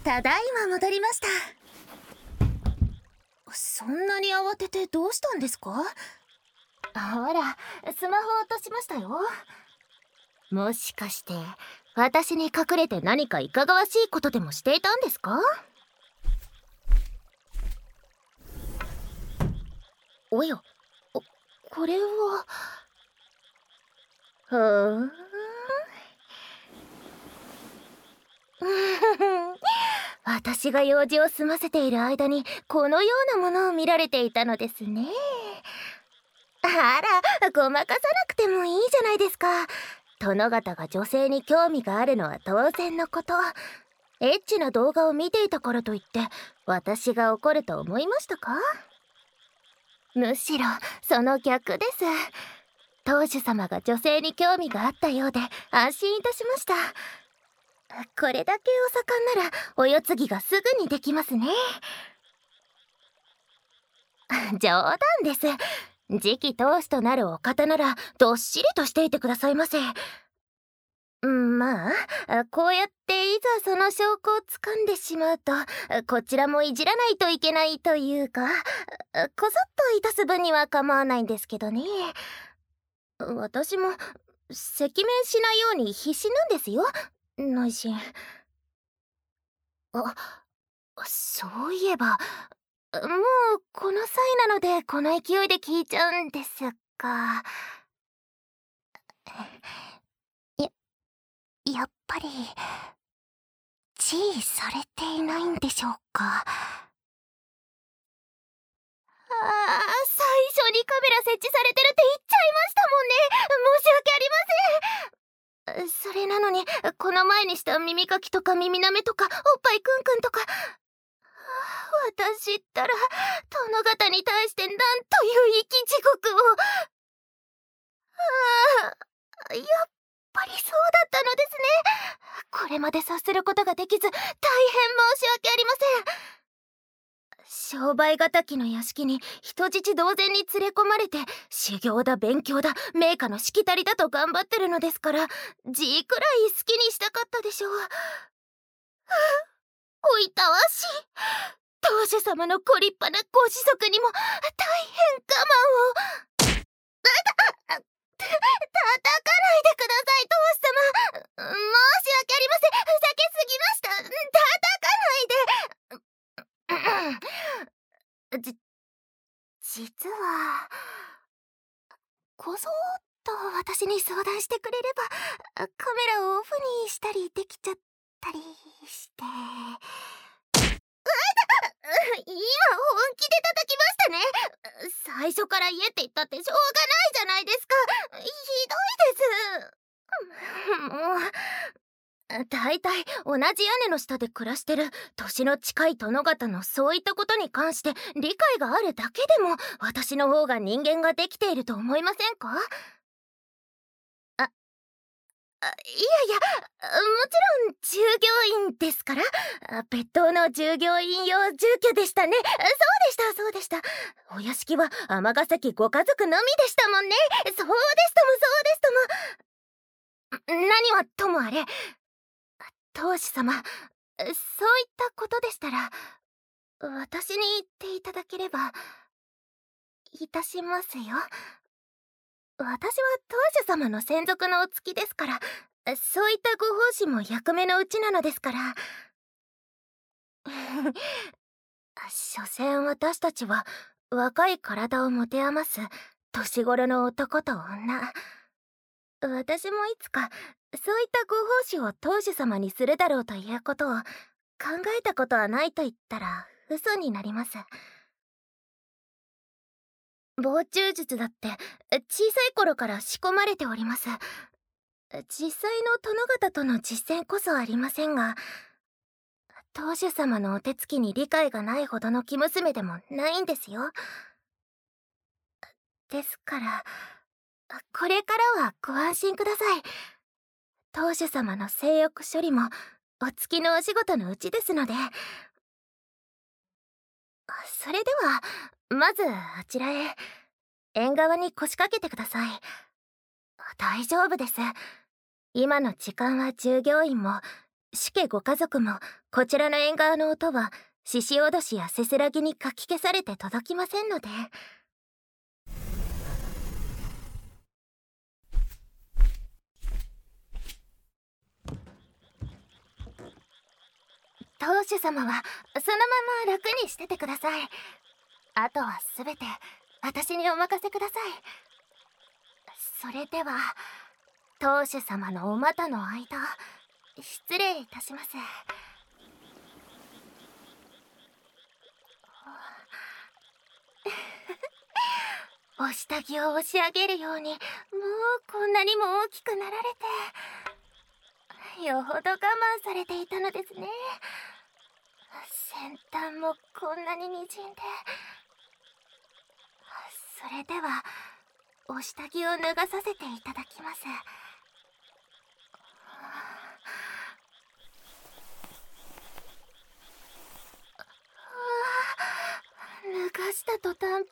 ただいま戻りました。そんなに慌ててどうしたんですか？ほら、スマホ落としましたよ。もしかして私に隠れて何かいかがわしいことでもしていたんですか？おや、これは。ふーん私が用事を済ませている間にこのようなものを見られていたのですね。あら、ごまかさなくてもいいじゃないですか。殿方が女性に興味があるのは当然のこと。エッチな動画を見ていたからといって私が怒ると思いましたか？むしろその逆です。当主様が女性に興味があったようで安心いたしました。これだけお盛んならお世継ぎがすぐにできますね。冗談です。次期当主となるお方ならどっしりとしていてくださいませ。まあ、こうやっていざその証拠をつかんでしまうとこちらもいじらないといけないというか、こそっといたす分には構わないんですけどね。私も赤面しないように必死なんですよ、内心。そういえば、もうこの際なのでこの勢いで聞いちゃうんですが、やっぱりチーされていないんでしょうか？最初にカメラ設置されてるって言っちゃいましたもんね。申し訳ありません。それなのにこの前にした耳かきとか耳なめとかおっぱいクンクンとか、私ったら殿方に対してなんという生き地獄を。やっぱりそうだったのですね。これまで察することができず大変申し訳ありません。商売敵の屋敷に人質同然に連れ込まれて修行だ勉強だ名家のしきたりだと頑張ってるのですから、じくらい好きにしたかったでしょう。おいたわしい当主様のご立派なご子息にも大変我慢を。叩かないでください当主様。申し訳ありません。ふざけすぎました。叩かないで。実はこそっと私に相談してくれればカメラをオフにしたりできちゃったりして。今本気で叩きましたね。最初から言えって言ったってしょうがないじゃないですか。ひどいです。もうだいたい同じ屋根の下で暮らしてる年の近い殿方のそういったことに関して理解があるだけでも私の方が人間ができていると思いませんか？いやいや、もちろん従業員ですから。別当の従業員用住居でしたね。そうでした。お屋敷は尼崎ご家族のみでしたもんね。そうですとも。何はともあれ、当主様、そういったことでしたら私に言っていただければいたしますよ。私は当主様の専属のお付きですから、そういったご奉仕も役目のうちなのですから。所詮私たちは若い体を持て余す年頃の男と女。私もいつかそういったご奉仕を当主様にするだろうということを考えたことはないと言ったら嘘になります。防虫術だって小さい頃から仕込まれております。実際の殿方との実践こそありませんが、当主様のお手つきに理解がないほどの生娘でもないんですよ。ですからこれからはご安心ください。当主様の性欲処理もお付きのお仕事のうちですので。それではまずあちらへ縁側に腰掛けてください。大丈夫です。今の時間は従業員も死家ご家族もこちらの縁側の音は獅子おどしやせせらぎにかき消されて届きませんので。当主様はそのまま楽にしててください。あとはすべて私にお任せください。それでは当主様のお股の間、失礼いたします。お下着を押し上げるように、もうこんなにも大きくなられて、よほど我慢されていたのですね。先端もこんなににじんで。それではお下着を脱がさせていただきます。脱がした途端ピーンって、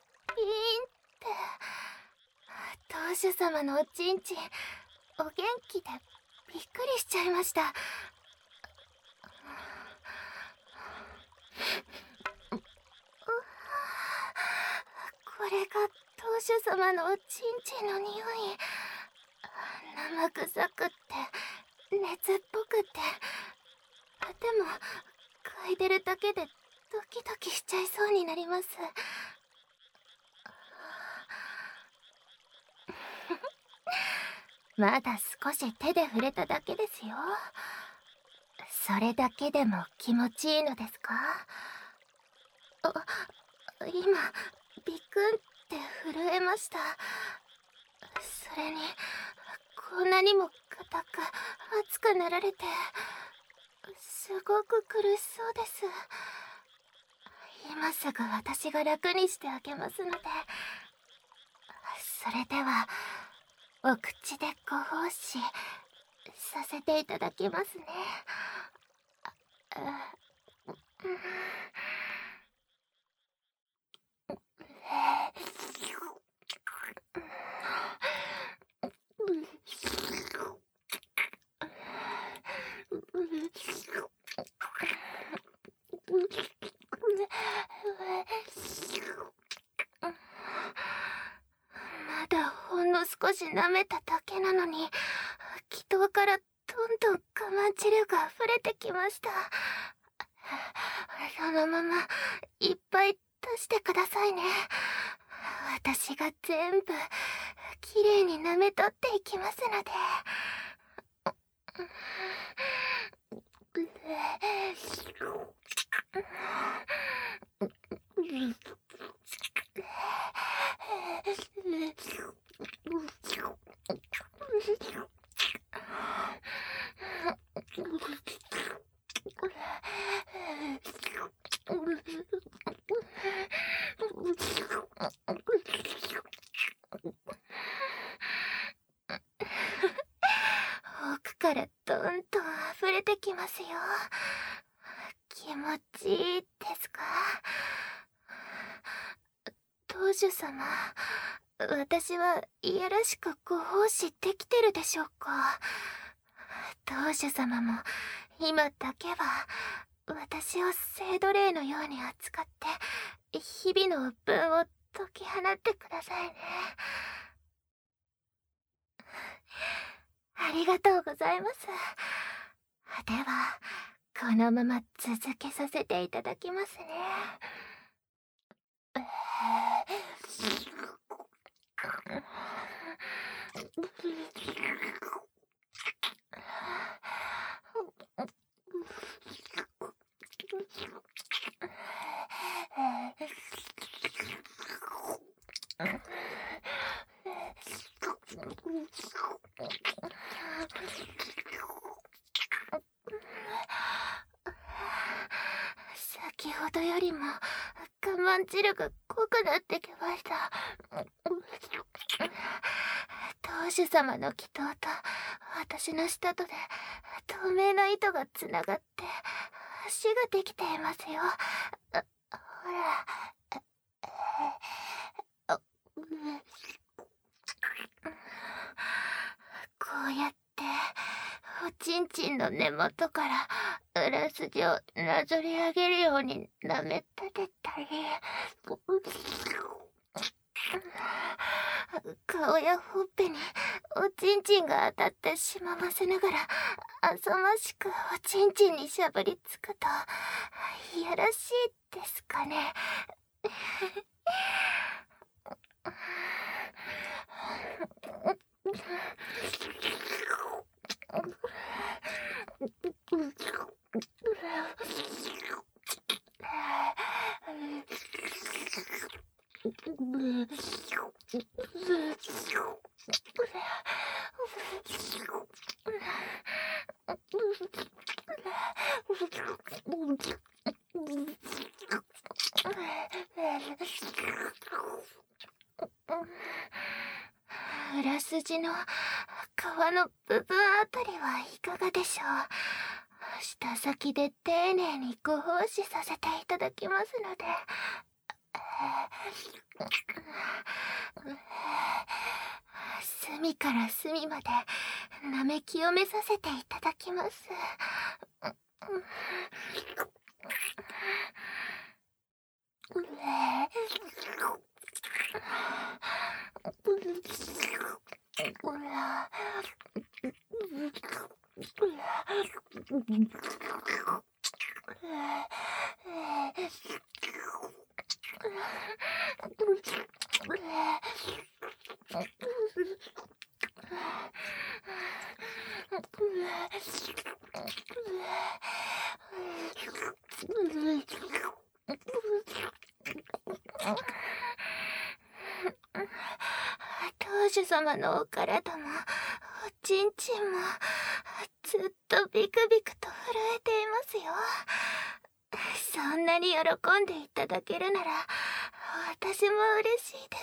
当主様のおちんちんお元気でびっくりしちゃいました。これが当主様のおちんちんの匂い。生臭くって熱っぽくって、でも嗅いでるだけでドキドキしちゃいそうになります。まだ少し手で触れただけですよ。それだけでも気持ちいいのですか？今ビクンって震えました。それにこんなにも硬く熱くなられて、すごく苦しそうです。今すぐ私が楽にしてあげますので。それではお口でご奉仕させていただきますね。まだほんの少し舐めただけなのに、気筒からどんどん我慢汁が溢れてきました。そのままいっぱい出してくださいね。私が全部きれいに舐め取っていきますので。奥からどんどん溢れてきますよ。気持ちいいですか？当主様、私はいやらしくご奉仕できてるでしょうか？当主様も今だけは私を聖奴隷のように扱って日々の鬱憤を解き放ってくださいね。ありがとうございます。ではこのまま続けさせていただきますね。先ほどよりも我慢汁が濃くなってきました。当主様の祈祷と私の舌とで透明な糸がつながって足ができていますよ。ほら。こうやっておちちんちんの根元から裏筋をなぞり上げるように舐め立てたり、顔やほっぺにおちんちんが当たってしまわせながら浅ましくおちんちんにしゃぶりつくといやらしいですかね。裏筋の皮の部分あたりはいかがでしょう。舌先で丁寧にご奉仕させていただきますので。隅から隅まで舐め清めさせていただきます。当主様のお体もおちんちんもずっとビクビクと震えていますよ。そんなに喜んでいただけるなら私も嬉しいです。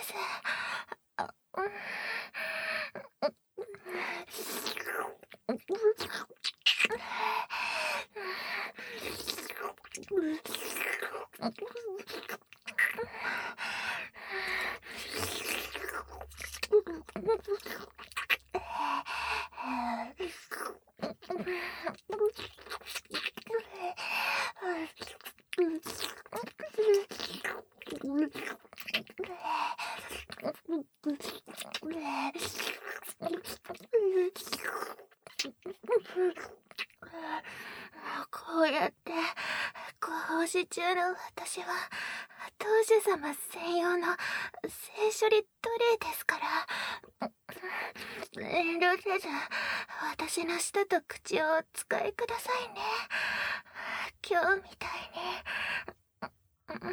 こうやってご奉仕中の私は当主様専用の性処理トレイですから、遠慮せず私の舌と口をお使いくださいね。今日みたいに。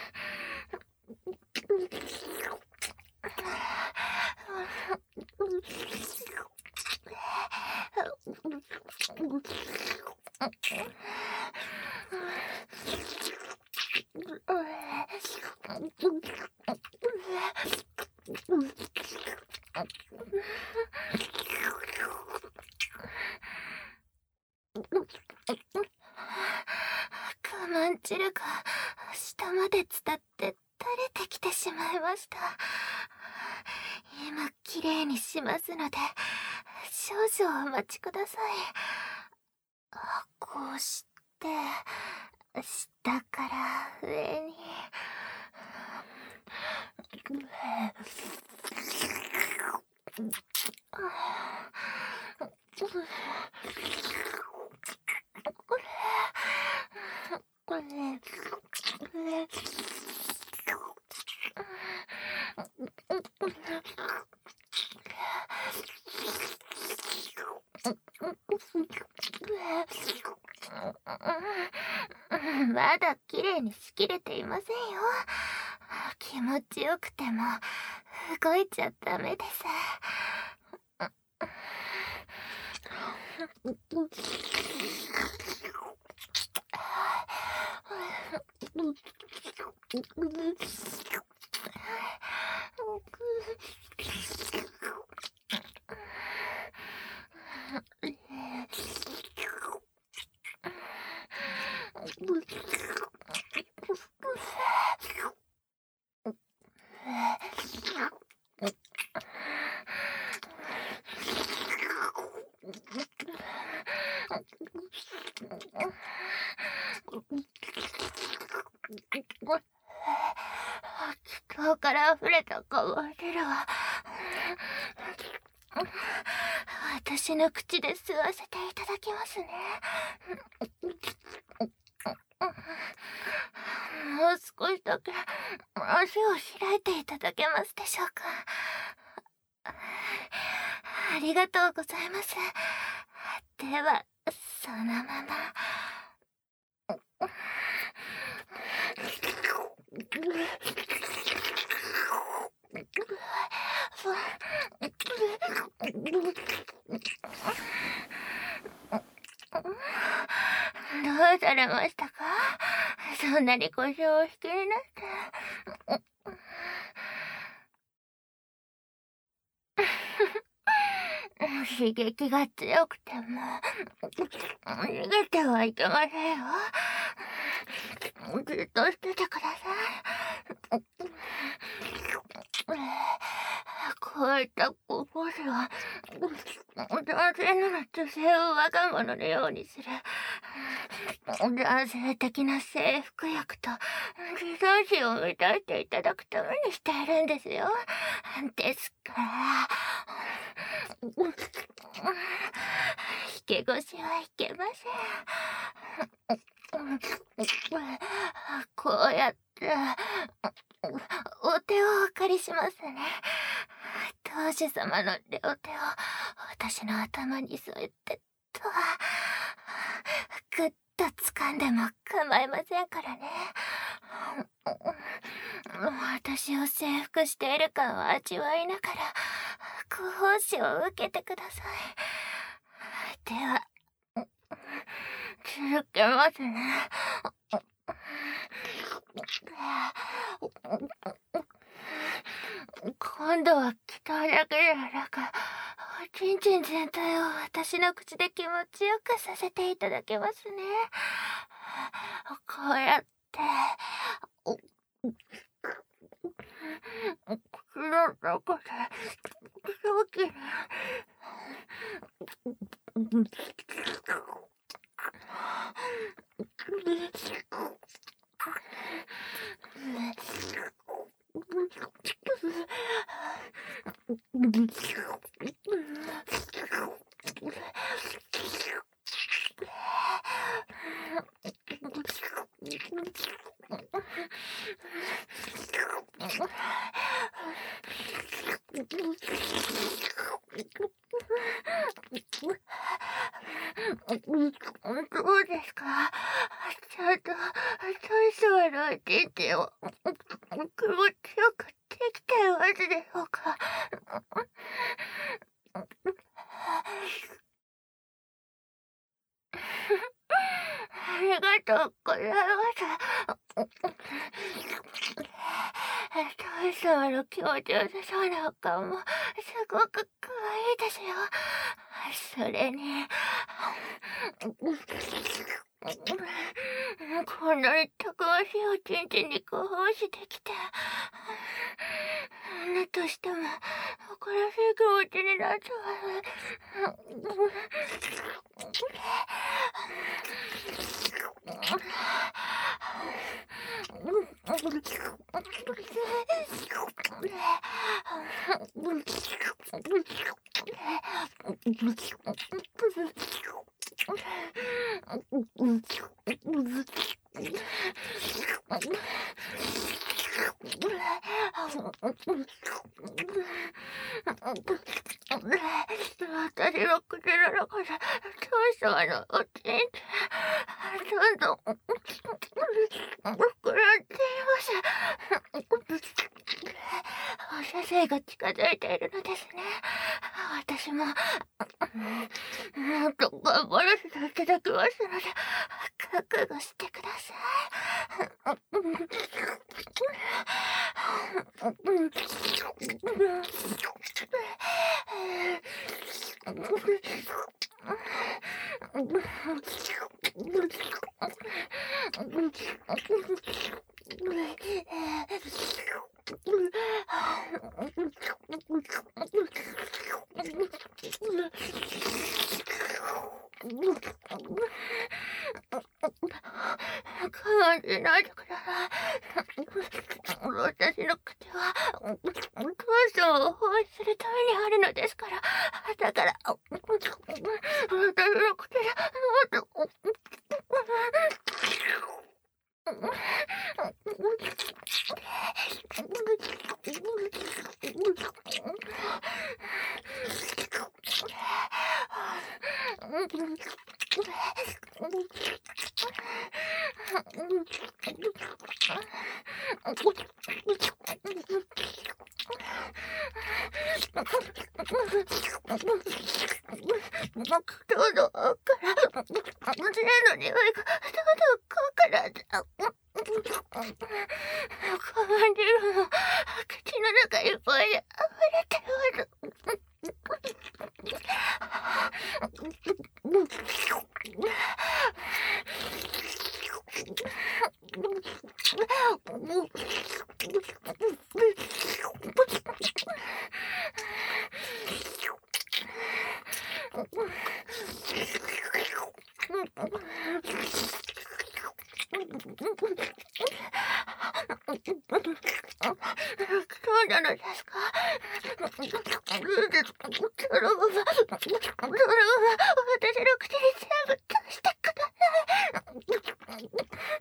我慢汁が下まで伝って垂れてきてしまいました。今きれいにしますので少々お待ちください。こうして下から上に。まだきれいにしきれていませんよ。気持ちよくても動いちゃダメです。 私の口で吸わせていただきますね。もう少しだけ足を開いていただけますでしょうか。ありがとうございます。ではそのまま。どうされましたか？そんなに腰をお引きになって。刺激が強くても逃げてはいけませんよ。じっとしててください。こういった高校生は男性なら女性を我が物のようにする男性的な征服欲と自尊心を満たしていただくためにしているんですよ。ですから引け腰はいけません。こうやってお手をお借りしますね。当主様の両手を私の頭に添えてとぐっと掴んでも構いませんからね。私を征服している感を味わいながらご奉仕を受けてください。では続けますね。今度は北だけでなくおちんちん全体を私の口で気持ちよくさせていただけますね。こうやって口の中で空気にどうですか？ちゃんと大将のおちんちんを気持ちよくできていますでしょうか？ありがとうございます。大将の気持ちよさそうなお顔もすごく可愛いですよ。それにこんなにたくましいおちんちんにご奉仕できて女としても誇らしい気持ちになってます。私の口の中で大将のおちんちんどんどん膨らんでいます。放射線が近づいているのですね。私ももっと頑張らせていただきますので覚悟してください。我慢しないでください。私の口はお母さんを保護するためにあるのですから。だから私の口でもっと喉から杖の匂いが喉から感じるの。口の中いっぱいで溢れてます。そうなのですか。それが私の口に全部出してください。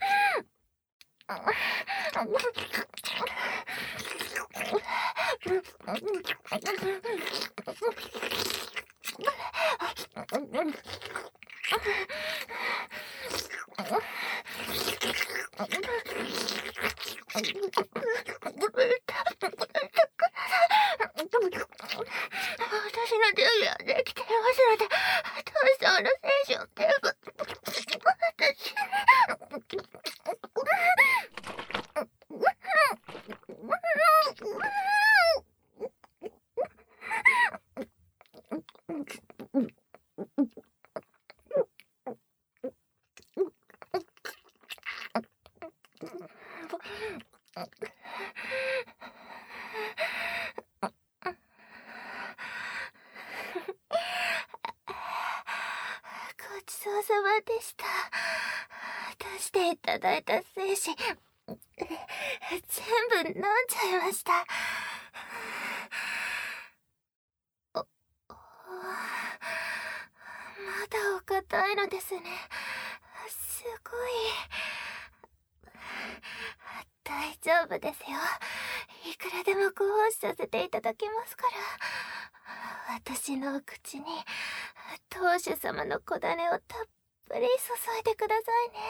私の準備はできていますので、どうぞの選手を結構ごちそうさまでした。出していただいた精子全部飲んじゃいました。まだお堅いのですね。すごい。大丈夫ですよ。いくらでもご奉仕させていただきますから。私のお口に当主様の小種をたっぷり注いでくださいね。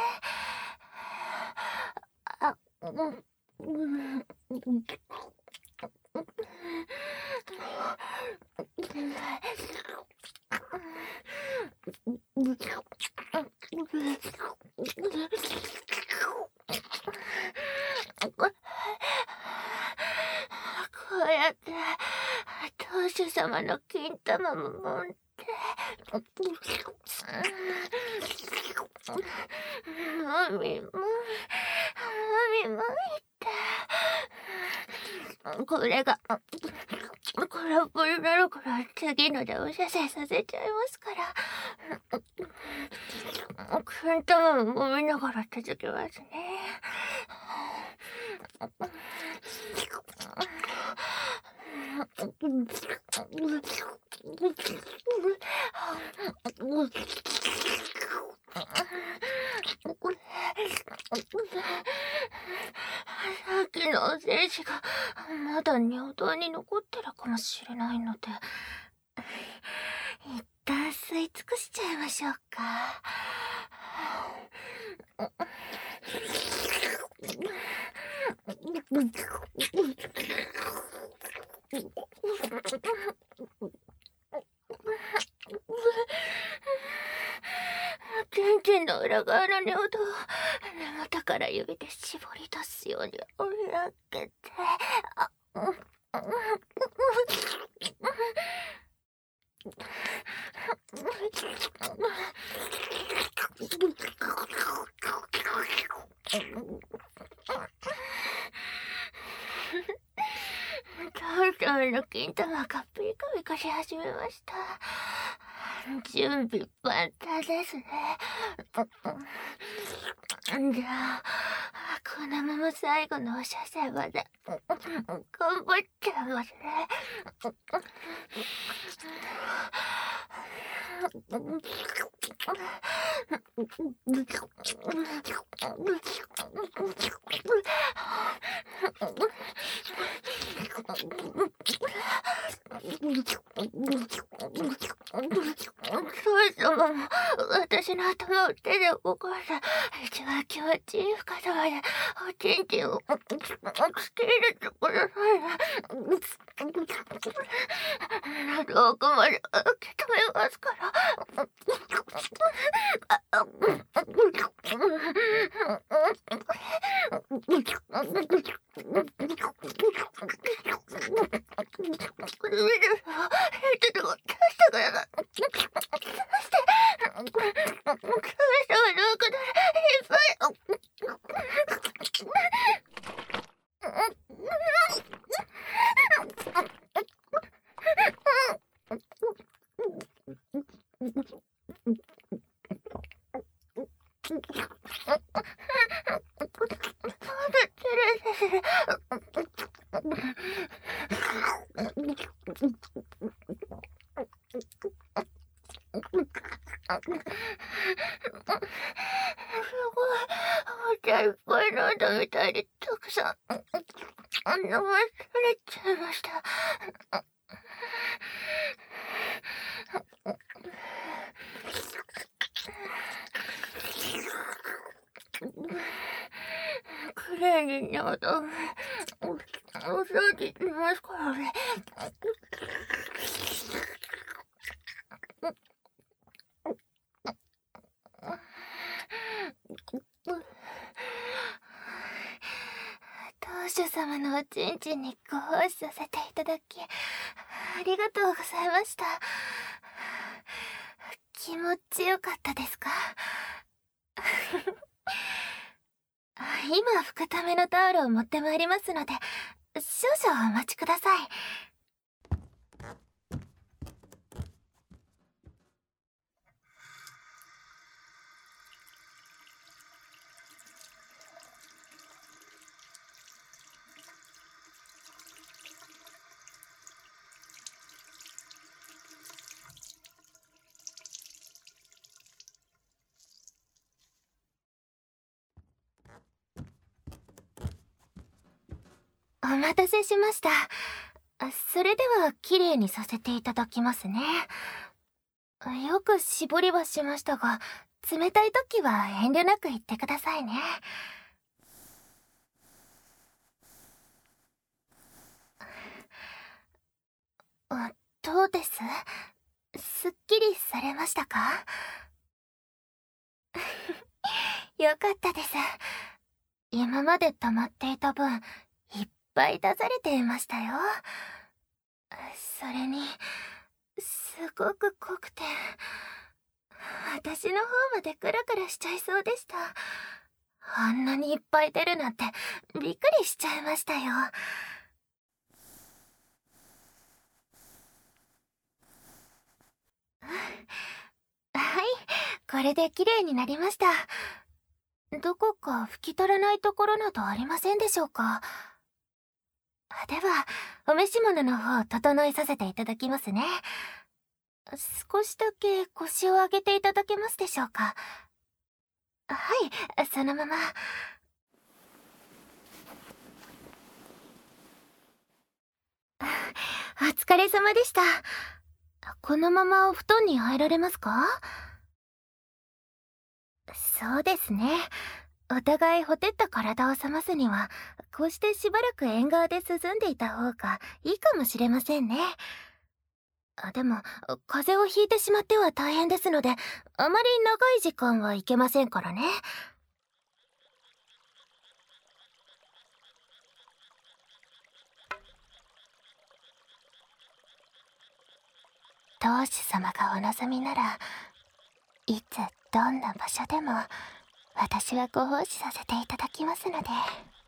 こうやって当主様の金玉も揉んでもみもみってこれが空っぽになるから次のでお射精させちゃいますから。金玉も揉みながら続きますね。さっきの精子がまだ尿道に残ってるかもしれないので、一旦吸い尽くしちゃいましょうか。ケンケンの裏側の尿道を根元から指で絞り出すように追い上げて、タオルの金玉がピカピカし始めました。 準備万端ですね。じゃあ、このまま最後のお射精まで頑張っちゃいますね。そう様も私の頭を手で動かす一番気持ちいい深さまでおちんちんをつけ入れてくださいね。遠くまで受け止めますから。お茶いっぱい飲んだみたいでたくさん飲まされちゃいました。クレーンにお掃除しますからね。当主様のおちんちんにご奉仕させていただきありがとうございました。気持ちよかったですか？今拭くためのタオルを持ってまいりますので少々お待ちください。お待たせしました。それではきれいにさせていただきますね。よく絞りはしましたが、冷たい時は遠慮なく言ってくださいね。どうです？すっきりされましたか？よかったです。今まで溜まっていた分、いっぱい出されていましたよ。それに、すごく濃くて、私の方までクラクラしちゃいそうでした。あんなにいっぱい出るなんて、びっくりしちゃいましたよ。はい、これで綺麗になりました。どこか拭き取らないところなどありませんでしょうか？では、お召し物の方整えさせていただきますね。少しだけ腰を上げていただけますでしょうか？はい、そのまま。お疲れ様でした。このままお布団に入られますか？そうですね。お互いほてった体を冷ますには、こうしてしばらく縁側で涼んでいた方がいいかもしれませんね。でも、風邪をひいてしまっては大変ですので、あまり長い時間はいけませんからね。当主様がお望みなら、いつどんな場所でも私はご奉仕させていただきますので。